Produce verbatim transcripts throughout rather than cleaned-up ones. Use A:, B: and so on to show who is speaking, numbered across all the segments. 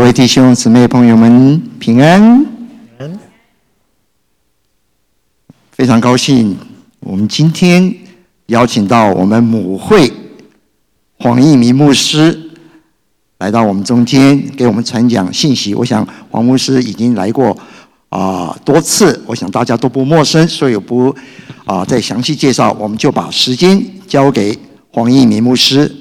A: 位弟兄姊妹朋友们平安，非常高兴，我们今天邀请到我们母会黄义民牧师来到我们中间，给我们传讲信息。我想黄牧师已经来过啊、呃、多次，我想大家都不陌生，所以我不啊、呃、再详细介绍，我们就把时间交给黄义民牧师。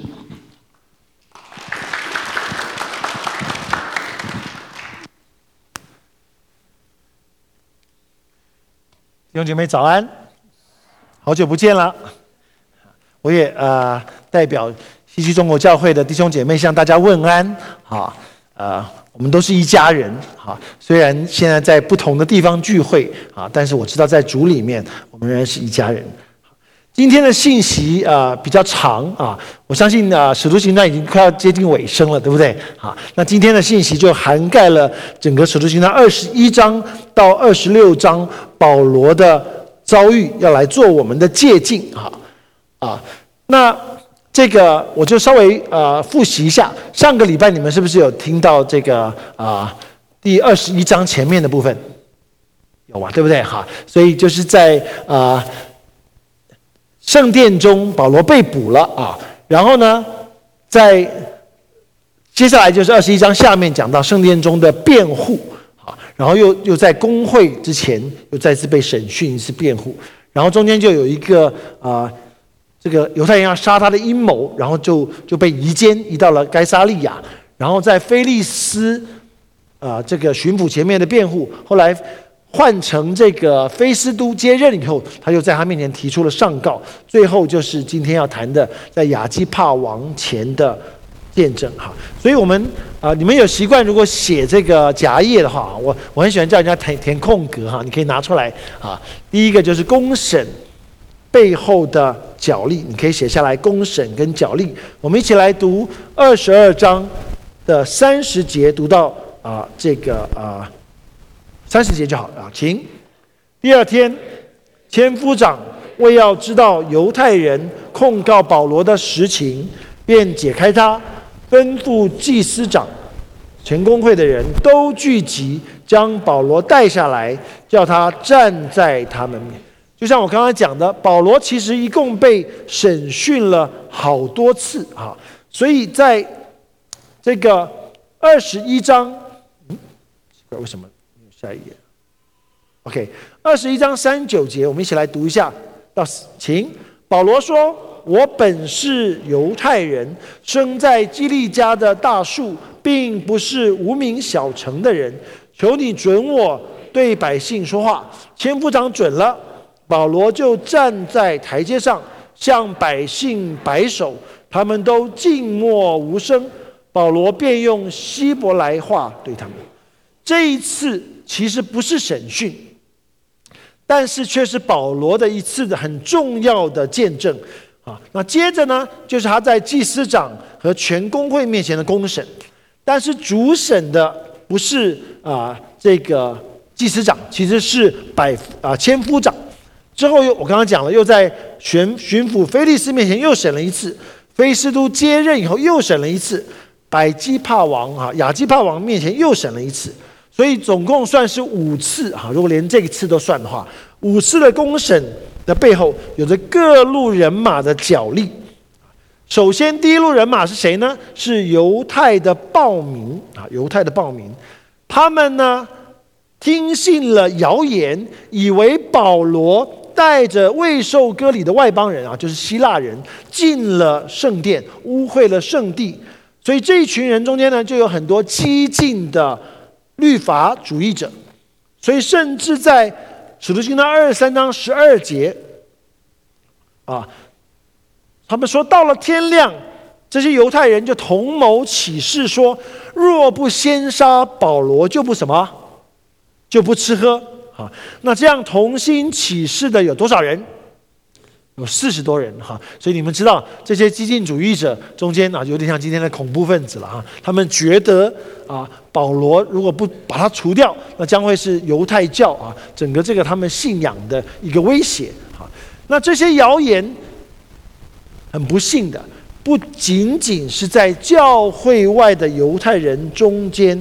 B: 弟兄姐妹早安，好久不见了。我也呃代表西区中国教会的弟兄姐妹向大家问安。啊，呃，我们都是一家人。啊，虽然现在在不同的地方聚会，啊，但是我知道在主里面，我们仍然是一家人。今天的信息啊、呃、比较长啊，我相信啊《使徒行传》已经快要接近尾声了，对不对？啊，那今天的信息就涵盖了整个《使徒行传》二十一章到二十六章保罗的遭遇，要来做我们的借鉴啊啊。那这个我就稍微呃复习一下，上个礼拜你们是不是有听到这个啊第二十一章前面的部分？有啊，对不对？哈，所以就是在啊。圣殿中，保罗被捕了啊，然后呢，在接下来就是二十一章下面讲到圣殿中的辩护啊，然后又又在公会之前又再次被审讯一次辩护，然后中间就有一个啊、呃，这个犹太人要杀他的阴谋，然后就就被移监移到了该撒利亚，然后在菲利斯啊、呃、这个巡抚前面的辩护，后来换成这个菲斯都接任以后，他就在他面前提出了上告，最后就是今天要谈的在亚基帕王前的见证哈。所以我们啊、呃，你们有习惯如果写这个夹页的话，我我很喜欢叫人家填填空格哈，你可以拿出来啊。第一个就是公审背后的角力，你可以写下来公审跟角力。我们一起来读二十二章的三十节，读到啊、呃、这个啊。呃三十节就好了啊，请。第二天，千夫长为要知道犹太人控告保罗的实情，便解开他，吩咐祭司长、全公会的人都聚集，将保罗带下来，叫他站在他们面。就像我刚才讲的，保罗其实一共被审讯了好多次啊，所以在这个二十一章，嗯，奇怪为什么？下一页 ，OK， 二十一章三十九节，我们一起来读一下。到请保罗说：“我本是犹太人，生在基利家的大树，并不是无名小城的人。求你准我对百姓说话。”千夫长准了，保罗就站在台阶上，向百姓摆手，他们都静默无声。保罗便用希伯来话对他们。这一次其实不是审讯，但是却是保罗的一次的很重要的见证啊。那接着呢，就是他在祭司长和全公会面前的公审，但是主审的不是啊这个祭司长，其实是百啊千夫长。之后又我刚刚讲了，又在巡巡抚菲利斯面前又审了一次，菲斯都接任以后又审了一次，百基帕王啊亚基帕王面前又审了一次。所以总共算是五次啊，如果连这一次都算的话，五次的公审的背后有着各路人马的角力。首先，第一路人马是谁呢？是犹太的暴民啊，犹太的暴民，他们呢听信了谣言，以为保罗带着未受割礼的外邦人啊，就是希腊人进了圣殿，污秽了圣地。所以这一群人中间呢，就有很多激进的律法主义者，所以甚至在使徒行传二十三章十二节啊，他们说到了天亮，这些犹太人就同谋起誓说，若不先杀保罗，就不什么，就不吃喝啊。那这样同心起誓的有多少人？有四十多人哈，所以你们知道这些激进主义者中间啊，有点像今天的恐怖分子了哈。他们觉得啊，保罗如果不把他除掉，那将会是犹太教啊整个这个他们信仰的一个威胁哈。那这些谣言很不幸的，不仅仅是在教会外的犹太人中间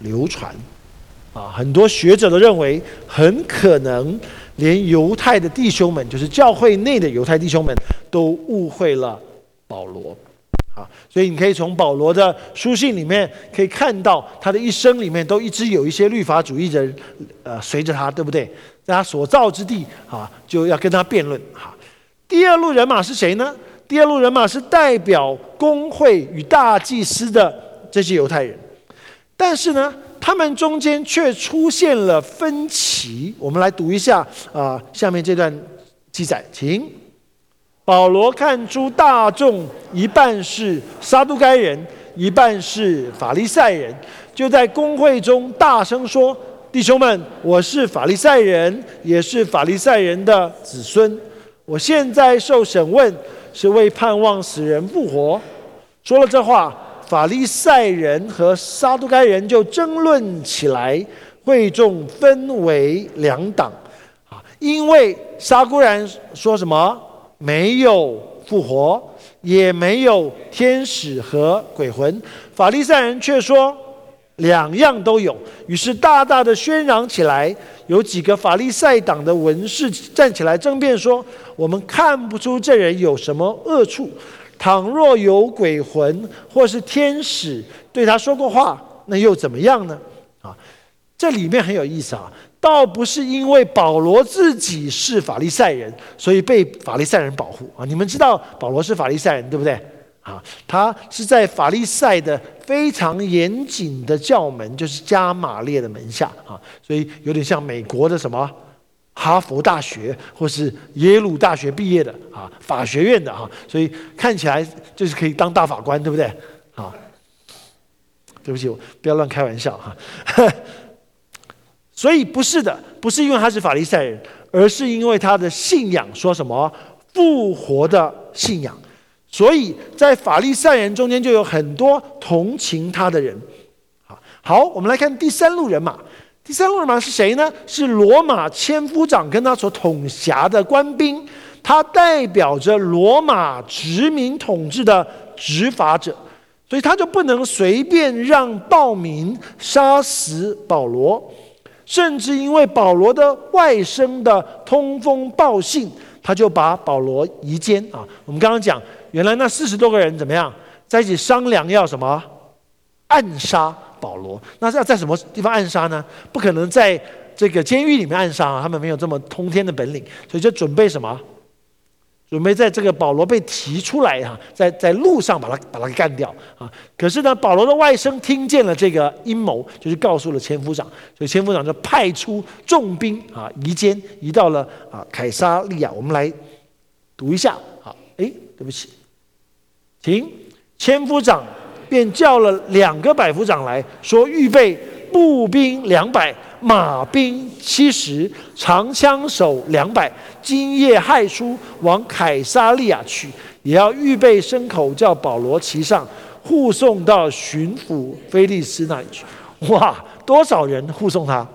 B: 流传。啊，很多学者都认为，很可能连犹太的弟兄们，就是教会内的犹太弟兄们，都误会了保罗。啊，所以你可以从保罗的书信里面可以看到，他的一生里面都一直有一些律法主义的人，呃，随着他，对不对？在他所造之地，啊，就要跟他辩论。哈，第二路人马是谁呢？第二路人马是代表公会与大祭司的这些犹太人，但是呢，他们中间却出现了分歧。我们来读一下啊、呃，下面这段记载，请。保罗看出大众一半是撒都该人，一半是法利赛人，就在公会中大声说：“弟兄们，我是法利赛人，也是法利赛人的子孙。我现在受审问，是为盼望死人复活。”说了这话，法利赛人和撒都该人就争论起来，会众分为两党。啊，因为撒都该人说什么？没有复活，也没有天使和鬼魂。法利赛人却说两样都有，于是大大的喧嚷起来。有几个法利赛党的文士站起来争辩说：“我们看不出这人有什么恶处，倘若有鬼魂或是天使对他说过话，那又怎么样呢？”啊，这里面很有意思啊。倒不是因为保罗自己是法利赛人，所以被法利赛人保护啊！你们知道保罗是法利赛人，对不对？啊，他是在法利赛的非常严谨的教门，就是加马列的门下啊，所以有点像美国的什么哈佛大学或是耶鲁大学毕业的啊，法学院的啊，所以看起来就是可以当大法官，对不对？啊，对不起，我不要乱开玩笑哈。所以不是的，不是因为他是法利赛人，而是因为他的信仰说什么复活的信仰，所以在法利赛人中间就有很多同情他的人。好，我们来看第三路人马。第三路人马是谁呢？是罗马千夫长跟他所统辖的官兵，他代表着罗马殖民统治的执法者，所以他就不能随便让暴民杀死保罗。甚至因为保罗的外甥的通风报信，他就把保罗移监啊。我们刚刚讲，原来那四十多个人怎么样，在一起商量要什么暗杀保罗。那要在什么地方暗杀呢？不可能在这个监狱里面暗杀啊，他们没有这么通天的本领，所以就准备什么？准备在这个保罗被提出来哈，在在路上把他把他干掉啊！可是呢，保罗的外甥听见了这个阴谋，就是告诉了千夫长，所以千夫长就派出重兵啊，移监移到了啊凯撒利亚。我们来读一下啊，哎，对不起，请千夫长便叫了两个百夫长来说，预备步兵两百。马兵七十，长枪手两百，今夜亥初往凯撒利亚去，也要预备牲口，叫保罗骑上，护送到巡抚菲利斯那里去。哇，多少人护送他？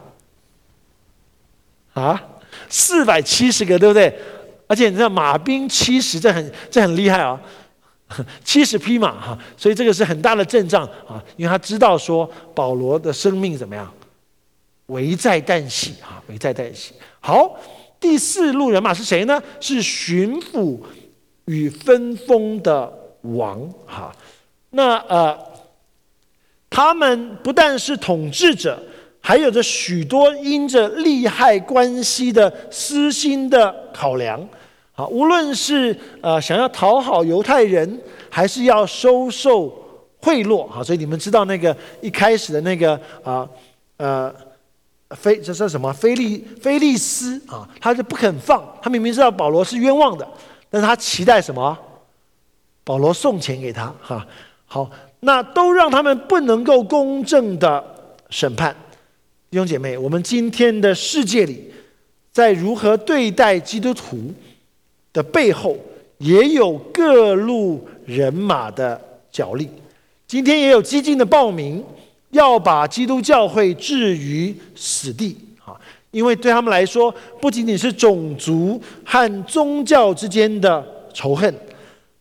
B: 啊，四百七十个，对不对？而且你知道马兵七十，这很这很厉害啊，七十匹马哈，所以这个是很大的阵仗啊，因为他知道说保罗的生命怎么样。危在旦夕啊！危在旦夕。好，第四路人马是谁呢？是巡抚与分封的王哈。那呃，他们不但是统治者，还有着许多因着利害关系的私心的考量。啊，无论是呃想要讨好犹太人，还是要收受贿赂啊。所以你们知道那个一开始的那个啊呃。呃菲这是什么？菲利菲利斯啊，他就不肯放。他明明知道保罗是冤枉的，但是他期待什么？保罗送钱给他哈。好，那都让他们不能够公正的审判。弟兄姐妹，我们今天的世界里，在如何对待基督徒的背后，也有各路人马的角力。今天也有激进的暴民。要把基督教会置于死地啊！因为对他们来说，不仅仅是种族和宗教之间的仇恨，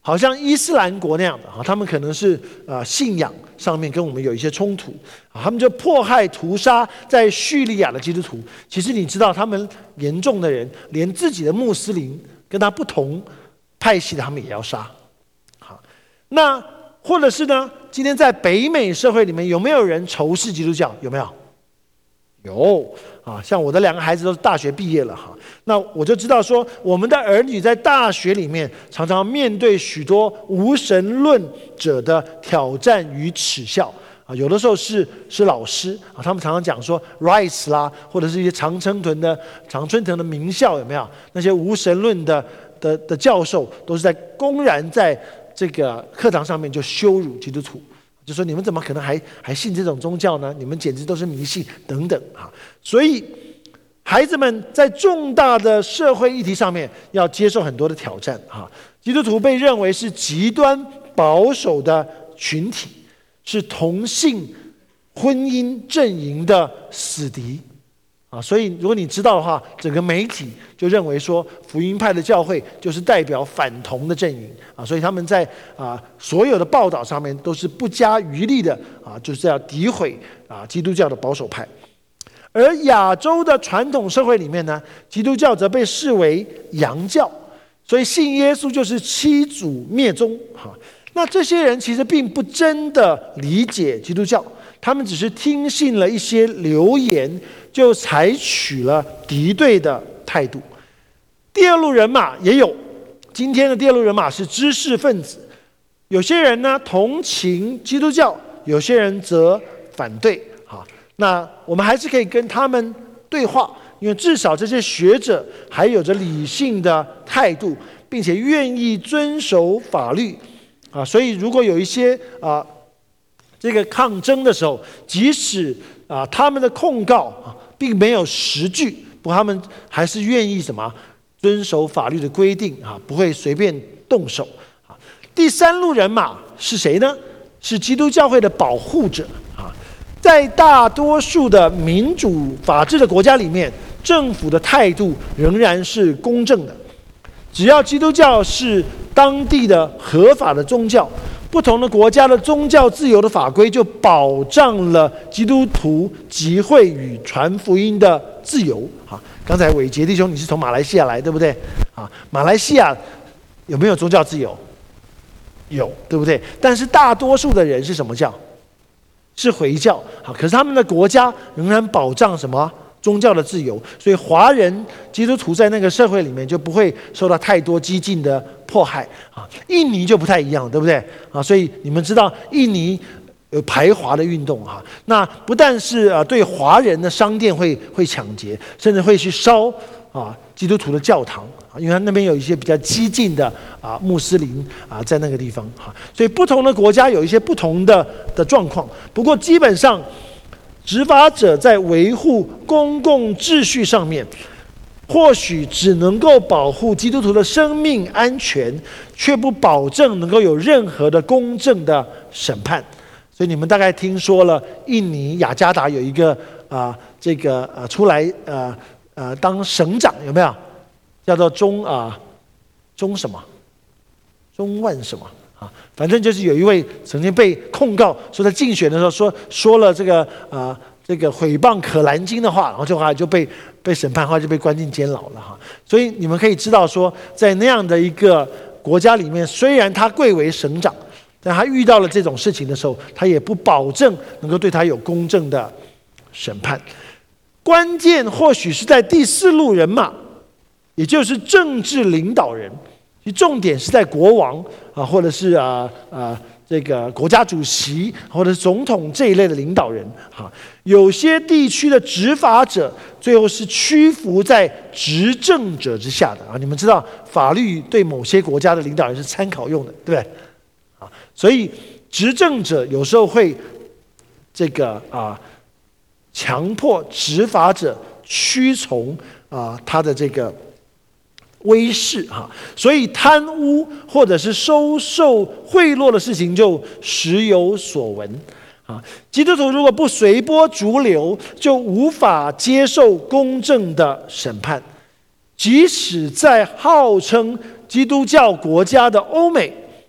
B: 好像伊斯兰国那样的啊，他们可能是啊、呃、信仰上面跟我们有一些冲突啊，他们就迫害屠杀在叙利亚的基督徒。其实你知道，他们严重的人连自己的穆斯林跟他不同派系的，他们也要杀。好，那或者是呢，今天在北美社会里面有没有人仇视基督教？有没有？有啊，像我的两个孩子都是大学毕业了哈，那我就知道说，我们的儿女在大学里面常常面对许多无神论者的挑战与耻笑啊，有的时候是是老师啊，他们常常讲说 Rice 啦，或者是一些常春藤的常春藤的名校有没有？那些无神论的的的教授都是在公然在这个课堂上面就羞辱基督徒。就说你们怎么可能还还信这种宗教呢？你们简直都是迷信等等啊！所以孩子们在重大的社会议题上面要接受很多的挑战啊。基督徒被认为是极端保守的群体，是同性婚姻阵营的死敌啊。所以如果你知道的话，整个媒体就认为说福音派的教会就是代表反同的阵营啊，所以他们在啊所有的报道上面都是不加余力的啊，就是要诋毁啊基督教的保守派。而亚洲的传统社会里面呢，基督教则被视为洋教，所以信耶稣就是欺祖灭宗哈。那这些人其实并不真的理解基督教，他们只是听信了一些流言，就采取了敌对的态度。第二路人马也有，今天的第二路人马是知识分子，有些人呢同情基督教，有些人则反对。好，那我们还是可以跟他们对话，因为至少这些学者还有着理性的态度，并且愿意遵守法律啊。所以如果有一些啊这个抗争的时候，即使啊他们的控告啊并没有实据，不过他们还是愿意什么遵守法律的规定啊，不会随便动手啊。第三路人马是谁呢？是基督教会的保护者啊。在大多数的民主法治的国家里面，政府的态度仍然是公正的。只要基督教是当地的合法的宗教，不同的国家的宗教自由的法规就保障了基督徒集会与传福音的自由。好，刚才伟杰弟兄你是从马来西亚来，对不对？啊，马来西亚有没有宗教自由？有，对不对？但是大多数的人是什么教？是回教。好，可是他们的国家仍然保障什么？宗教的自由，所以华人基督徒在那个社会里面就不会受到太多激进的迫害啊。印尼就不太一样，对不对啊？所以你们知道印尼有排华的运动哈，那不但是啊对华人的商店会会抢劫，甚至会去烧啊基督徒的教堂啊，因为那边有一些比较激进的啊穆斯林啊在那个地方哈，所以不同的国家有一些不同的的状况，不过基本上。执法者在维护公共秩序上面，或许只能够保护基督徒的生命安全，却不保证能够有任何的公正的审判。所以你们大概听说了，印尼雅加达有一个啊、呃，这个呃出来呃呃当省长有没有？叫做钟啊钟什么？钟万什么？啊，反正就是有一位曾经被控告说在竞选的时候说说了这个啊、呃、这个毁谤可兰经的话，然后就后来就被被审判，后来就被关进监牢了哈。所以你们可以知道说，在那样的一个国家里面，虽然他贵为省长，但他遇到了这种事情的时候，他也不保证能够对他有公正的审判。关键或许是在第四路人马，也就是政治领导人。重点是在国王啊，或者是啊啊这个国家主席或者是总统这一类的领导人哈。有些地区的执法者最后是屈服在执政者之下的啊。你们知道法律对某些国家的领导人是参考用的，对不对？啊，所以执政者有时候会这个啊强迫执法者屈从啊他的这个。威势哈，所以贪污或者是收受贿赂的事情就时有所闻啊。基督徒如果不随波逐流，就无法接受公正的审判。即使在号称基督教国家的欧美，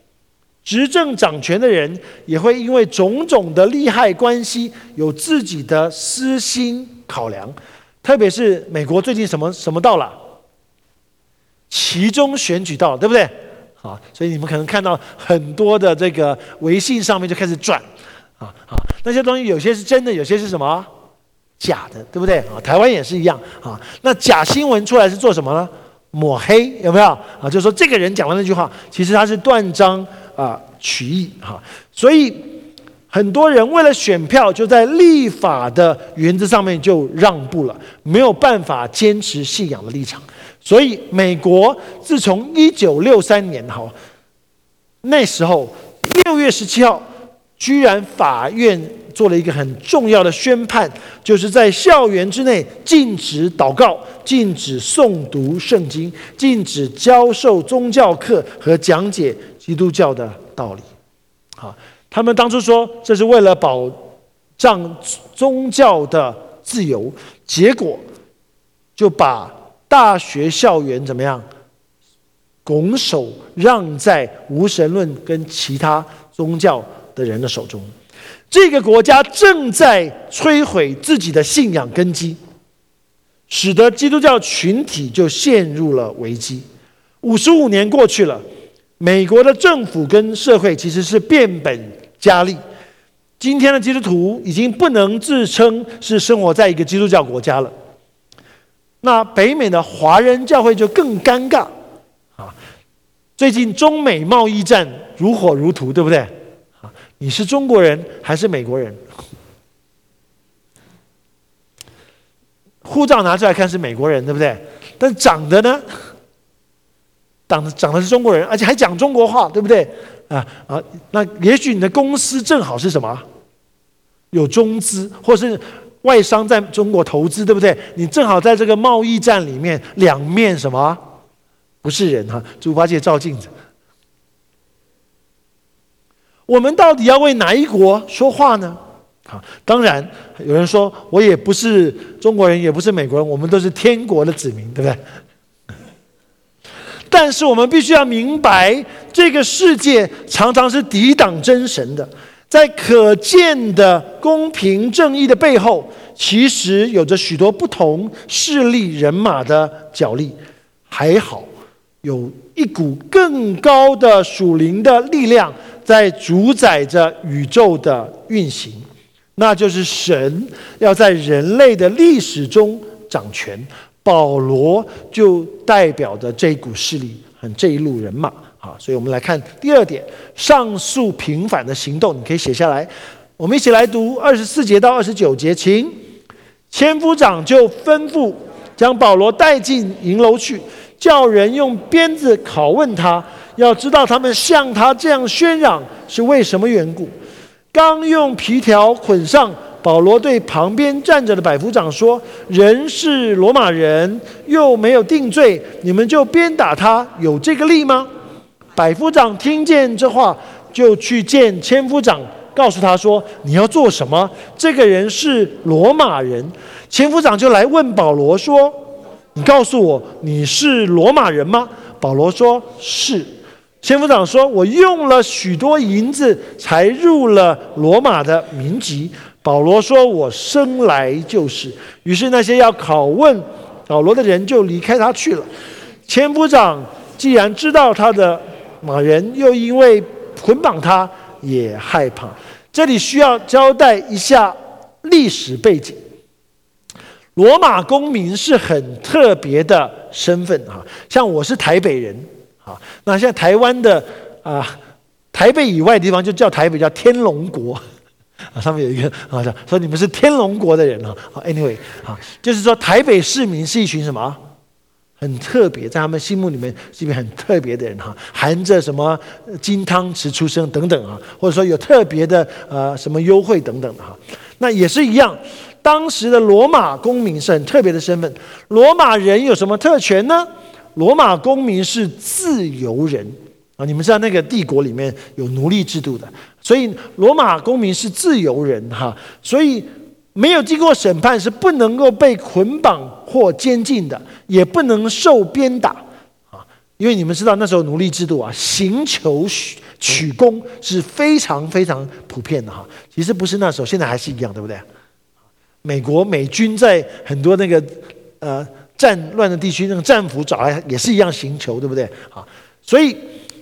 B: 执政掌权的人也会因为种种的利害关系，有自己的私心考量。特别是美国最近什么什么到了？期中选举到了，对不对？好，所以你们可能看到很多的这个微信上面就开始转，啊啊，那些东西有些是真的，有些是什么假的，对不对？啊，台湾也是一样啊。那假新闻出来是做什么呢？抹黑，有没有啊？就是说这个人讲的那句话，其实他是断章啊取义哈。所以很多人为了选票，就在立法的原则上面就让步了，没有办法坚持信仰的立场。所以美国自从一九六三年哈，那时候六月十七号，居然法院做了一个很重要的宣判，就是在校园之内禁止祷告，禁止诵读圣经，禁止教授宗教课和讲解基督教的道理。好，他们当初说这是为了保障宗教的自由，结果就把大学校园怎么样拱手让在无神论跟其他宗教的人的手中。这个国家正在摧毁自己的信仰根基，使得基督教群体就陷入了危机。五十五年过去了，美国的政府跟社会其实是变本加厉。今天的基督徒已经不能自称是生活在一个基督教国家了。那北美的华人教会就更尴尬啊！最近中美贸易战如火如荼，对不对？啊，你是中国人还是美国人？护照拿出来看是美国人，对不对？但长得呢，长得长得是中国人，而且还讲中国话，对不对？啊啊，那也许你的公司正好是什么？有中资，或是外商在中国投资，对不对？你正好在这个贸易战里面，两面什么？不是人哈！猪八戒照镜子。我们到底要为哪一国说话呢？啊，当然有人说，我也不是中国人，也不是美国人，我们都是天国的子民，对不对？但是我们必须要明白，这个世界常常是抵挡真神的。在可见的公平正义的背后，其实有着许多不同势力人马的角力。还好，有一股更高的属灵的力量在主宰着宇宙的运行，那就是神要在人类的历史中掌权。保罗就代表着这一股势力和这一路人马。好，所以我们来看第二点，上述平反的行动，你可以写下来。我们一起来读二十四节到二十九节，请。千夫长就吩咐将保罗带进营楼去，叫人用鞭子拷问他，要知道他们向他这样宣嚷是为什么缘故。刚用皮条捆上，保罗对旁边站着的百夫长说：“人是罗马人，又没有定罪，你们就鞭打他，有这个理吗？”百夫长听见这话，就去见千夫长，告诉他说：“你要做什么？这个人是罗马人。”千夫长就来问保罗说：“你告诉我，你是罗马人吗？”保罗说：“是。”千夫长说：“我用了许多银子，才入了罗马的民籍。”保罗说：“我生来就是。”于是那些要拷问保罗的人就离开他去了。千夫长既然知道他的马人，又因为捆绑他，也害怕。这里需要交代一下历史背景。罗马公民是很特别的身份啊，像我是台北人啊，那像台湾的啊，台北以外的地方就叫台北叫天龙国啊，上面有一个啊，说你们是天龙国的人啊。Anyway 啊，就是说台北市民是一群什么？很特别，在他们心目里面是一群很特别的人哈，含着什么金汤匙出生等等啊，或者说有特别的呃什么优惠等等的哈。那也是一样，当时的罗马公民是很特别的身份。罗马人有什么特权呢？罗马公民是自由人啊，你们知道那个帝国里面有奴隶制度的，所以罗马公民是自由人哈，所以没有经过审判是不能够被捆绑或监禁的，也不能受鞭打啊。 因为你们知道那时候奴隶制度啊，刑求取功是非常非常普遍的哈。其实不是那时候，现在还是一样，对不对？美国美军在很多那个呃战乱的地区，那个战俘找来也是一样刑求，对不对？啊，所以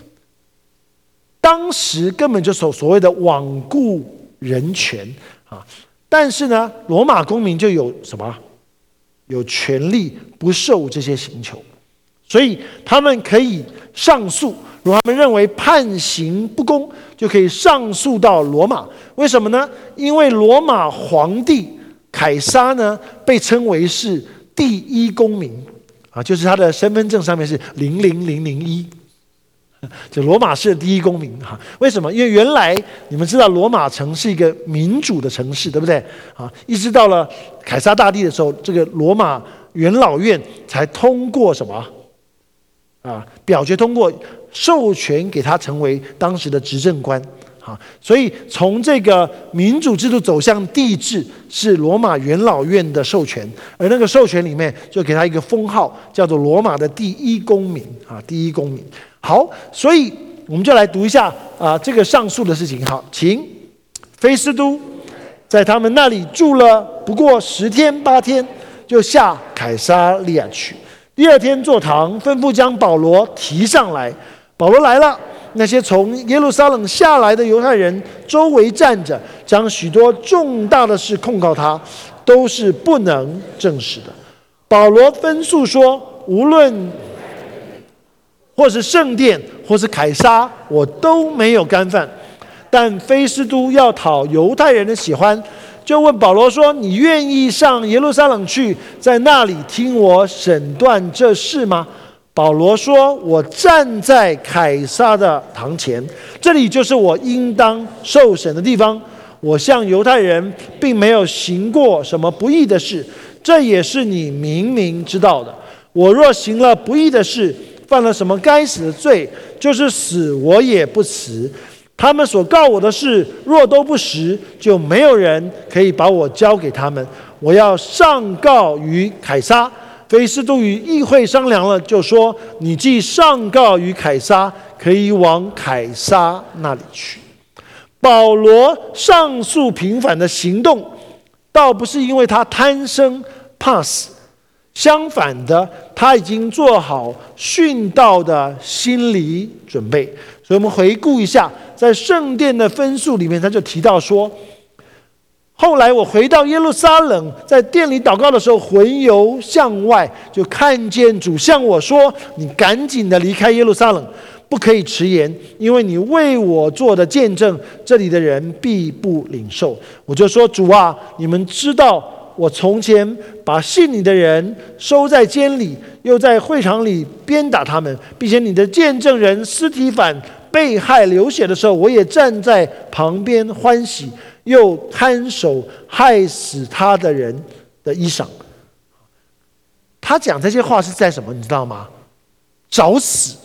B: 当时根本就所所谓的罔顾人权啊。但是呢，罗马公民就有什么？有权利不受这些刑求，所以他们可以上诉。如果他们认为判刑不公，就可以上诉到罗马。为什么呢？因为罗马皇帝凯撒呢，被称为是第一公民啊，就是他的身份证上面是零零零零一。就罗马是第一公民哈，为什么？因为原来你们知道罗马城是一个民主的城市，对不对？啊，一直到了凯撒大帝的时候，这个罗马元老院才通过什么？啊，表决通过授权给他成为当时的执政官。啊，所以从这个民主制度走向帝制是罗马元老院的授权，而那个授权里面就给他一个封号，叫做罗马的第一公民啊，第一公民。好，所以我们就来读一下啊这个上述的事情。好，请菲斯都在他们那里住了不过十天八天，就下凯撒利亚去。第二天坐堂，吩咐将保罗提上来。保罗来了。那些从耶路撒冷下来的犹太人周围站着，将许多重大的事控告他，都是不能证实的。保罗分诉说，无论或是圣殿，或是凯撒，我都没有干犯。但菲斯都要讨犹太人的喜欢，就问保罗说：“你愿意上耶路撒冷去，在那里听我审断这事吗？”保罗说：“我站在凯撒的堂前，这里就是我应当受审的地方。我向犹太人并没有行过什么不义的事，这也是你明明知道的。我若行了不义的事，犯了什么该死的罪，就是死我也不辞。他们所告我的事，若都不实，就没有人可以把我交给他们。我要上告于凯撒。”菲斯都与议会商量了，就说：“你既上告于凯撒，可以往凯撒那里去。”保罗上诉平反的行动，倒不是因为他贪生怕死，相反的，他已经做好殉道的心理准备。所以我们回顾一下，在圣殿的分诉里面，他就提到说，后来我回到耶路撒冷，在殿里祷告的时候，魂游向外，就看见主向我说：“你赶紧的离开耶路撒冷，不可以迟延，因为你为我做的见证，这里的人必不领受。”我就说：“主啊，你们知道我从前把信你的人收在监里，又在会场里鞭打他们，并且你的见证人司提反被害流血的时候，我也站在旁边欢喜，又看守害死他的人的衣裳。”他讲这些话是在什么？你知道吗？找死，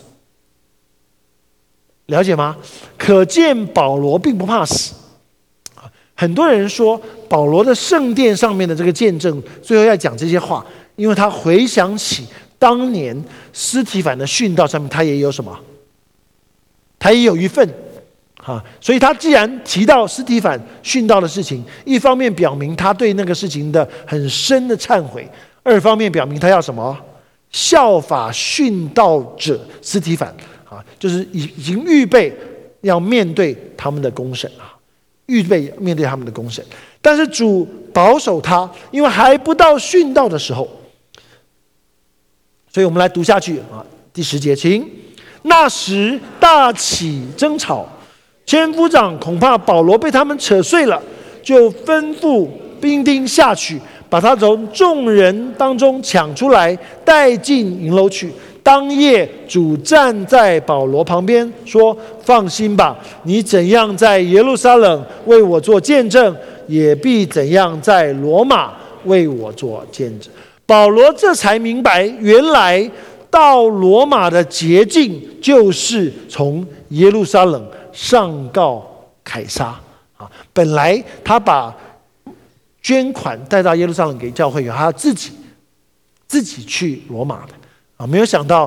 B: 了解吗？可见保罗并不怕死。很多人说保罗的圣殿上面的这个见证，最后要讲这些话，因为他回想起当年司提反的殉道上面，他也有什么？他也有一份。啊，所以他既然提到司提反殉道的事情，一方面表明他对那个事情的很深的忏悔，二方面表明他要什么？效法殉道者司提反啊，就是已已经预备要面对他们的公审啊，预备面对他们的公审。但是主保守他，因为还不到殉道的时候。所以我们来读下去啊，第十节，请。那时大起争吵。千夫长恐怕保罗被他们扯碎了，就吩咐兵丁下去，把他从众人当中抢出来，带进营楼去。当夜主站在保罗旁边说：“放心吧，你怎样在耶路撒冷为我做见证，也必怎样在罗马为我做见证。”保罗这才明白，原来到罗马的捷径就是从耶路撒冷上告凯撒啊！本来他把捐款带到耶路撒冷给教会，他自己自己去罗马的啊，没有想到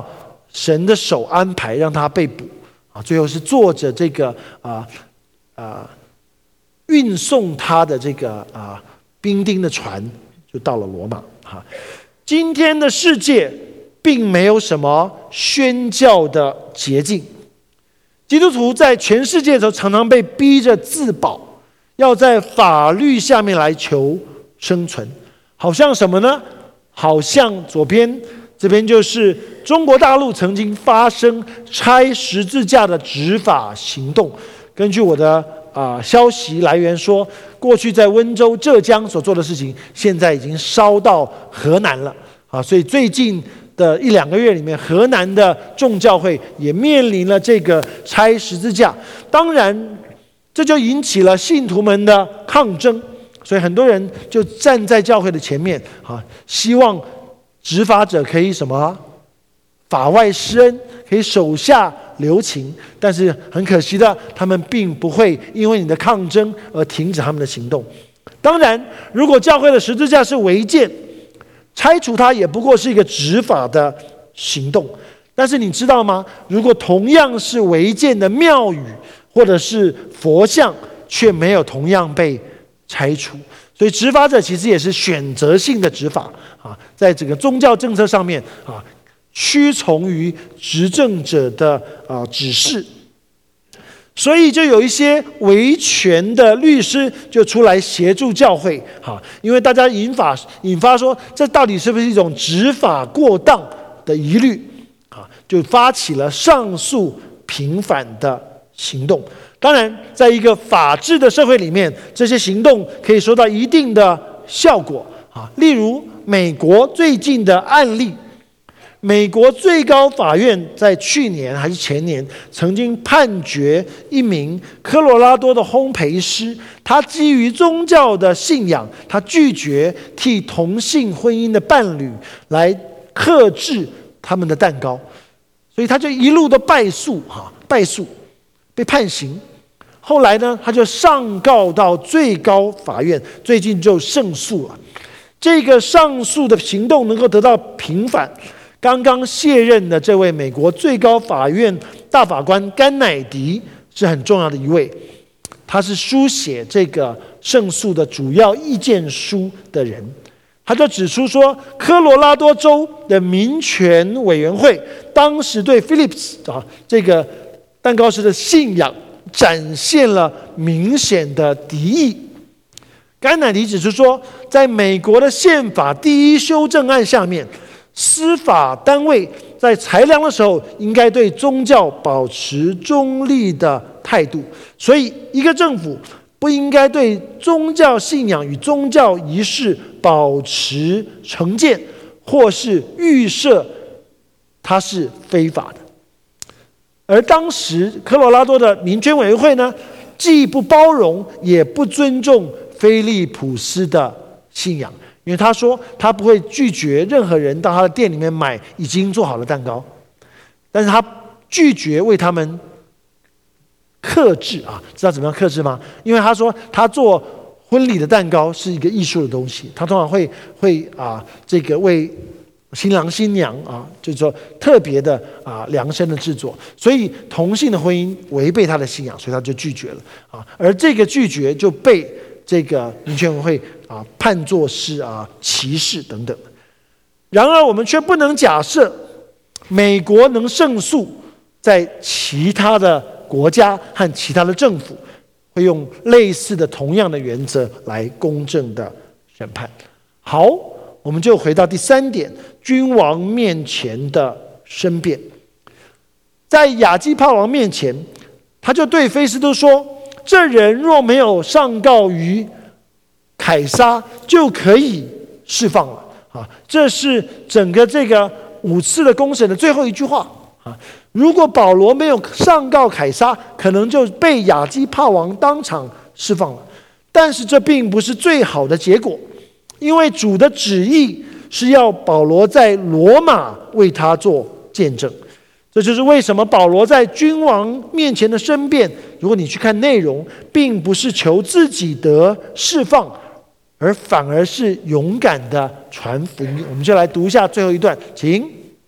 B: 神的手安排让他被捕啊，最后是坐着这个啊啊运送他的这个啊兵丁的船就到了罗马哈。今天的世界并没有什么宣教的捷径，基督徒在全世界都常常被逼着自保，要在法律下面来求生存。好像什么呢？好像左边这边就是中国大陆曾经发生拆十字架的执法行动。根据我的啊、呃、消息来源说，过去在温州、浙江所做的事情，现在已经烧到河南了啊！所以最近的一两个月里面，河南的众教会也面临了这个拆十字架。当然，这就引起了信徒们的抗争，所以很多人就站在教会的前面啊，希望执法者可以什么法外施恩，可以手下留情。但是很可惜的，他们并不会因为你的抗争而停止他们的行动。当然，如果教会的十字架是违建，拆除它也不过是一个执法的行动。但是你知道吗？如果同样是违建的庙宇或者是佛像，却没有同样被拆除，所以执法者其实也是选择性的执法啊，在整个宗教政策上面啊，屈从于执政者的啊指示。所以就有一些维权的律师就出来协助教会，哈，因为大家引发引发说，这到底是不是一种执法过当的疑虑，啊，就发起了上诉平反的行动。当然，在一个法治的社会里面，这些行动可以收到一定的效果，啊，例如美国最近的案例。美国最高法院在去年还是前年曾经判决一名科罗拉多的烘焙师，他基于宗教的信仰，他拒绝替同性婚姻的伴侣来克制他们的蛋糕，所以他就一路的败诉，哈，败诉，被判刑。后来呢，他就上告到最高法院，最近就胜诉了。这个上诉的行动能够得到平反。刚刚卸任的这位美国最高法院大法官甘乃迪是很重要的一位，他是书写这个胜诉的主要意见书的人。他就指出说，科罗拉多州的民权委员会当时对 Phillips 啊这个蛋糕师的信仰展现了明显的敌意。甘乃迪指出说，在美国的宪法第一修正案下面，司法单位在裁量的时候，应该对宗教保持中立的态度。所以，一个政府不应该对宗教信仰与宗教仪式保持成见，或是预设它是非法的。而当时科罗拉多的民权委员会呢，既不包容，也不尊重菲利普斯的信仰。因为他说他不会拒绝任何人到他的店里面买已经做好的蛋糕，但是他拒绝为他们克制啊，知道怎么样克制吗？因为他说他做婚礼的蛋糕是一个艺术的东西，他通常会会啊这个为新郎新娘啊，就是说特别的啊量身的制作，所以同性的婚姻违背他的信仰，所以他就拒绝了啊，而这个拒绝就被这个民权委员会啊判作是啊歧视等等。然而我们却不能假设美国能胜诉，在其他的国家和其他的政府会用类似的同样的原则来公正的审判。好，我们就回到第三点，君王面前的申辩。在亚基帕王面前，他就对菲斯都说，这人若没有上告于凯撒，就可以释放了啊！这是整个这个五次的公审的最后一句话啊！如果保罗没有上告凯撒，可能就被亚基帕王当场释放了。但是这并不是最好的结果，因为主的旨意是要保罗在罗马为他做见证。这就是为什么保罗在君王面前的申辩，如果你去看内容，并不是求自己得释放，而反而是勇敢的传福音。我们就来读一下最后一段，请。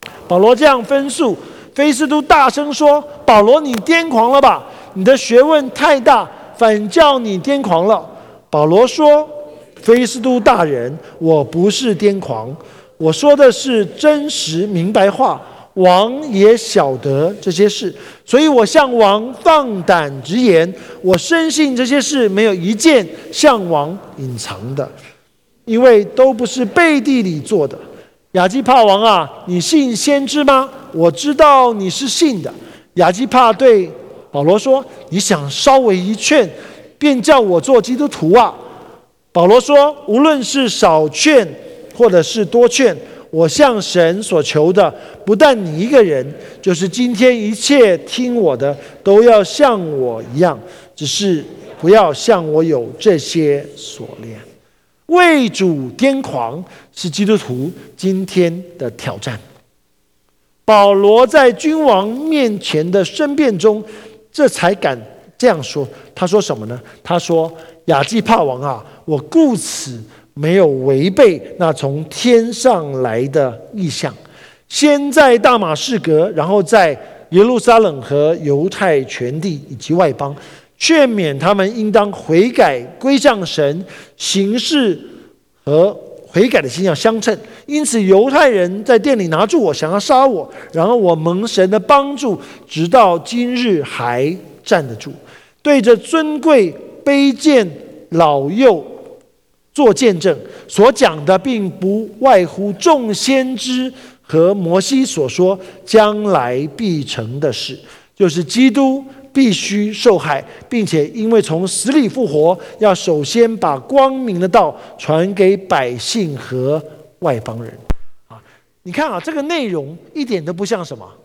B: 保罗这样分述，菲斯都大声说：“保罗，你癫狂了吧？你的学问太大，反叫你癫狂了。”保罗说：“菲斯都大人，我不是癫狂，我说的是真实明白话。王也晓得这些事，所以我向王放胆直言。我深信这些事没有一件向王隐藏的，因为都不是背地里做的。亚基帕王啊，你信先知吗？我知道你是信的。”亚基帕对保罗说：“你想稍微一劝，便叫我做基督徒啊？”保罗说：“无论是少劝，或者是多劝，我向神所求的，不但你一个人，就是今天一切听我的，都要像我一样，只是不要像我有这些锁链。”为主癫狂是基督徒今天的挑战。保罗在君王面前的申辩中，这才敢这样说。他说什么呢？他说：“亚基帕王啊，我故此没有违背那从天上来的意象，先在大马士革，然后在耶路撒冷和犹太全地以及外邦，劝勉他们应当悔改归向神，行事和悔改的心要相称。因此犹太人在店里拿住我，想要杀我，然后我蒙神的帮助，直到今日还站得住，对着尊贵卑贱老幼做见证。所讲的并不外乎众先知和摩西所说将来必成的事，就是基督必须受害，并且因为从死里复活，要首先把光明的道传给百姓和外邦人。啊，你看啊，这个内容一点都不像什么，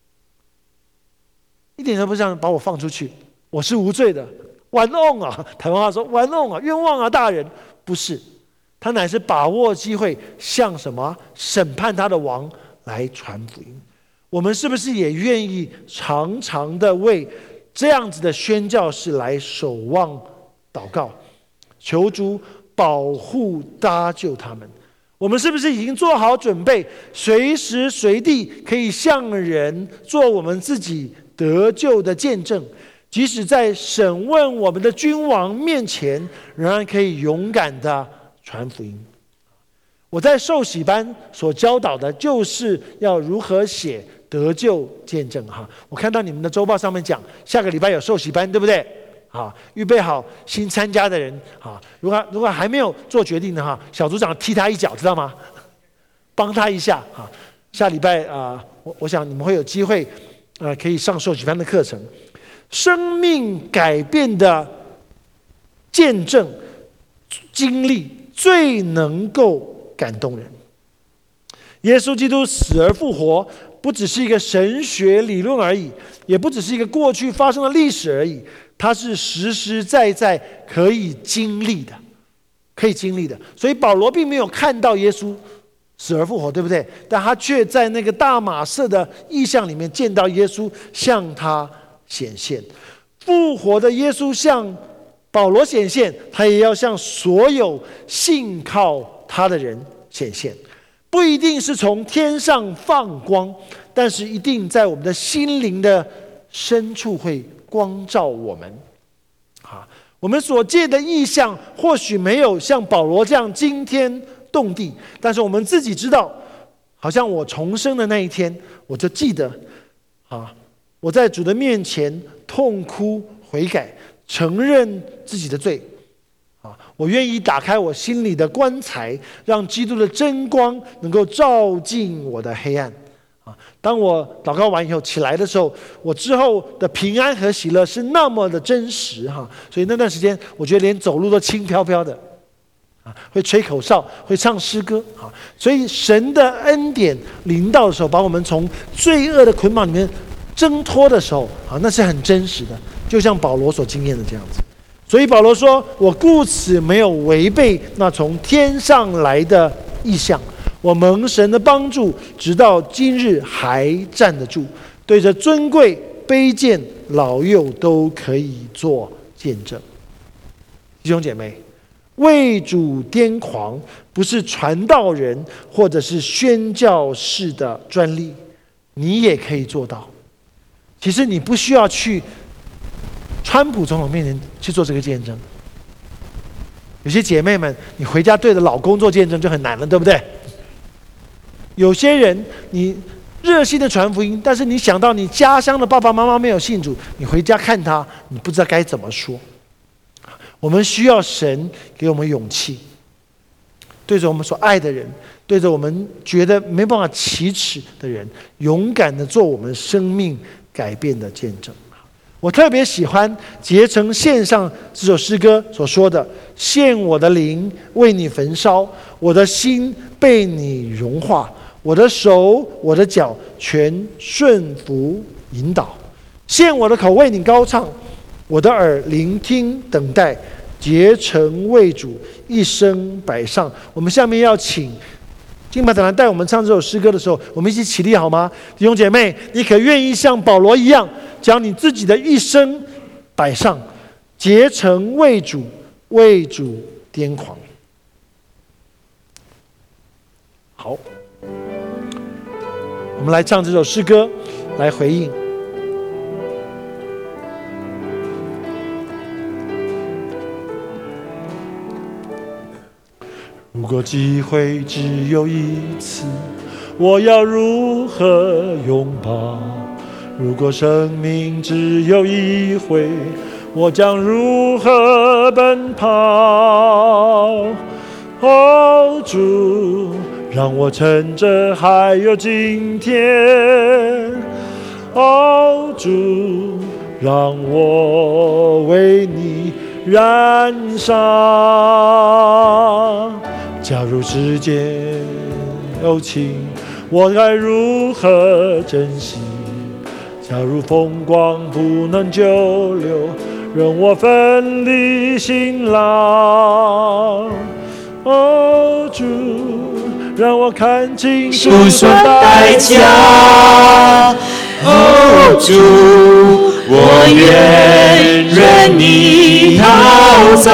B: 一点都不像把我放出去，我是无罪的，玩弄啊，台湾话说玩弄啊，冤枉啊，大人，不是，他乃是把握机会，向什么审判他的王来传福音。我们是不是也愿意常常的为这样子的宣教士来守望祷告，求主保护搭救他们？我们是不是已经做好准备，随时随地可以向人做我们自己得救的见证？即使在审问我们的君王面前，仍然可以勇敢的传福音。我在受洗班所教导的，就是要如何写得救见证哈。我看到你们的周报上面讲，下个礼拜有受洗班，对不对？啊，预备好新参加的人啊，如果如果还没有做决定的哈，小组长踢他一脚，知道吗？帮他一下啊。下礼拜啊，我我想你们会有机会，呃，可以上受洗班的课程。生命改变的见证经历最能够感动人。耶稣基督死而复活，不只是一个神学理论而已，也不只是一个过去发生的历史而已，它是实实在在可以经历的，可以经历的。所以保罗并没有看到耶稣死而复活，对不对？但他却在那个大马色的意象里面见到耶稣向他显现。复活的耶稣向保罗显现，他也要向所有信靠他的人显现。不一定是从天上放光，但是一定在我们的心灵的深处会光照我们。啊，我们所见的异象或许没有像保罗这样惊天动地，但是我们自己知道，好像我重生的那一天，我就记得，啊，我在主的面前痛哭悔改，承认自己的罪。我愿意打开我心里的棺材，让基督的真光能够照进我的黑暗。啊，当我祷告完以后起来的时候，我之后的平安和喜乐是那么的真实哈，所以那段时间我觉得连走路都轻飘飘的，啊，会吹口哨，会唱诗歌啊，所以神的恩典临到的时候，把我们从罪恶的捆绑里面挣脱的时候，啊，那是很真实的，就像保罗所经验的这样子。所以保罗说，我故此没有违背那从天上来的意象，我蒙神的帮助，直到今日还站得住，对着尊贵卑贱老幼都可以做见证。弟兄姐妹， 为主癫狂不是传道人或者是宣教士的专利，你也可以做到。其实你不需要去川普总统面前去做这个见证。有些姐妹们，你回家对着老公做见证就很难了，对不对？有些人，你热心的传福音，但是你想到你家乡的爸爸妈妈没有信主，你回家看他，你不知道该怎么说。我们需要神给我们勇气，对着我们所爱的人，对着我们觉得没办法启齿的人，勇敢的做我们生命改变的见证。我特别喜欢结成献上这首诗歌所说的：献我的灵为你焚烧，我的心被你融化，我的手我的脚全顺服引导，献我的口为你高唱，我的耳聆听等待，竭诚为主一生摆上。我们下面要请敬拜团来带我们唱这首诗歌的时候，我们一起起立好吗？弟兄姐妹，你可愿意像保罗一样，将你自己的一生摆上，竭诚为主，为主癫狂。好，我们来唱这首诗歌，来回应。如果机会只有一次，我要如何拥抱？如果生命只有一回，我将如何奔跑？哦，主，让我趁着还有今天。哦，主，让我为你燃烧。假如世间有情，我该如何珍惜？假如风光不能久留，任我奋力辛劳。哦，主，让我看清楚所代价。
C: 哦，主，我愿任你陶造。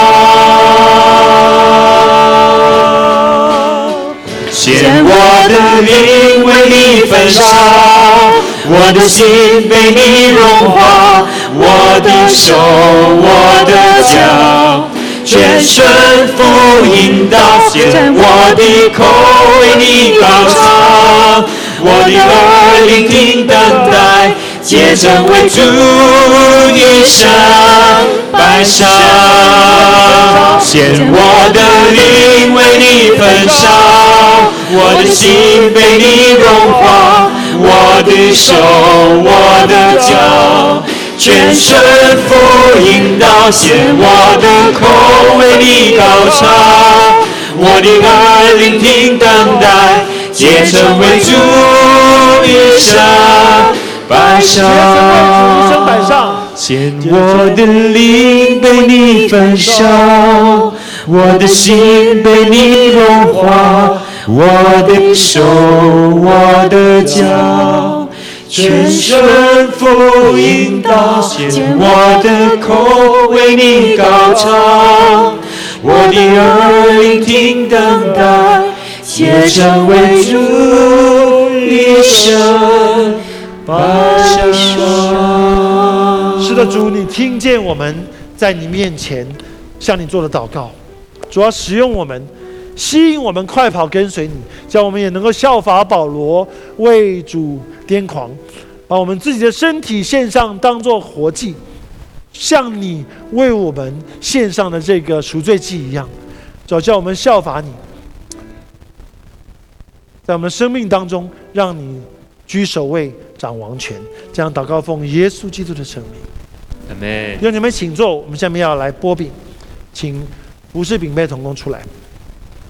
C: 献我的灵为你焚烧，我的心被你融化，我的手，我的脚，全顺服引导。献我的口为你高唱，我的耳聆听等待，竭诚为主一生摆上。献我的灵为你焚烧，我的心被你融化，我的手，我的脚，全顺服引导。献我的口为你高唱，我的耳聆听等待，竭诚为主一生摆上。献我的灵被你焚烧，我的心被你融化，我的手，我的脚，全顺服引导。献我的口为你高唱，我的耳聆听等待，竭诚为主一生摆上。
B: 是的，主，你听见我们在你面前向你做的祷告，主要使用我们，吸引我们快跑跟随你，叫我们也能够效法保罗，为主癫狂，把我们自己的身体献上，当作活祭，像你为我们献上的这个赎罪祭一样。主要叫我们效法你，在我们生命当中让你居首位，掌王权。这样祷告奉耶稣基督的圣名。
C: 阿们。
B: 弟兄姐妹请坐，我们下面要来擘饼，请服侍饼杯同工出来。